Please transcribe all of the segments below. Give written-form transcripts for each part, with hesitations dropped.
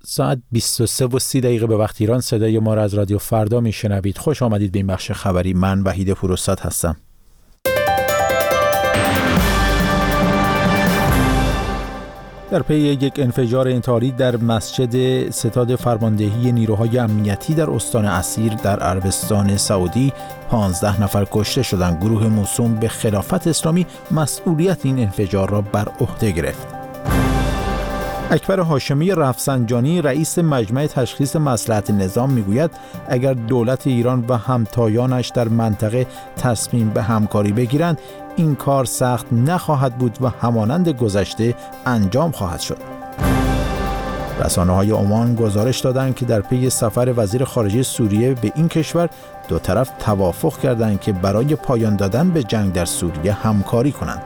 ساعت 23:30 به وقت ایران صدای ما را از رادیو فردا میشنوید. خوش آمدید به این بخش خبری. من وحید پوراستاد هستم. در پی یک انفجار انتحاری در مسجد ستاد فرماندهی نیروهای امنیتی در استان اسیر در عربستان سعودی 15 نفر کشته شدند. گروه موسوم به خلافت اسلامی مسئولیت این انفجار را بر عهده گرفت. اکبر هاشمی رفسنجانی رئیس مجمع تشخیص مصلحت نظام میگوید اگر دولت ایران و همتایانش در منطقه تصمیم به همکاری بگیرند این کار سخت نخواهد بود و همانند گذشته انجام خواهد شد. رسانه‌های عمان گزارش دادند که در پی سفر وزیر خارجه سوریه به این کشور دو طرف توافق کردند که برای پایان دادن به جنگ در سوریه همکاری کنند.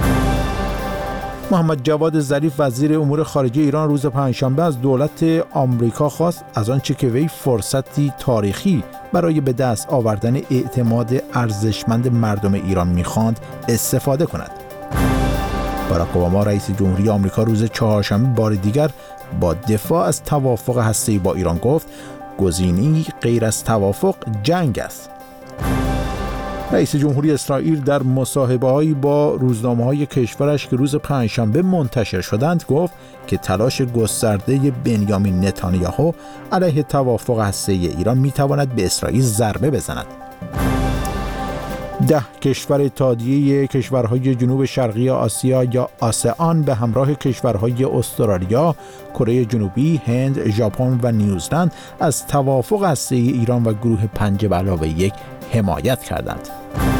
محمد جواد ظریف وزیر امور خارجه ایران روز پنجشنبه از دولت آمریکا خواست از آنچه که وی فرصتی تاریخی برای به دست آوردن اعتماد ارزشمند مردم ایران می‌خواند استفاده کند. باراک اوباما رئیس جمهوری آمریکا روز چهارشنبه بار دیگر با دفاع از توافق هسته‌ای با ایران گفت گزینه‌ای غیر از توافق جنگ است. رئیس جمهوری اسرائیل در مصاحبه‌هایی با روزنامه‌های کشورش که روز پنجشنبه منتشر شدند گفت که تلاش گسترده بنیامین نتانیاهو علیه توافق هسته‌ای ایران می‌تواند به اسرائیل ضربه بزند. 10 کشور اتحادیه کشورهای جنوب شرقی آسیا یا آسئان به همراه کشورهای استرالیا، کره جنوبی، هند، ژاپن و نیوزلند از توافق هسته‌ای ایران و گروه 5+1 حمایت کردند.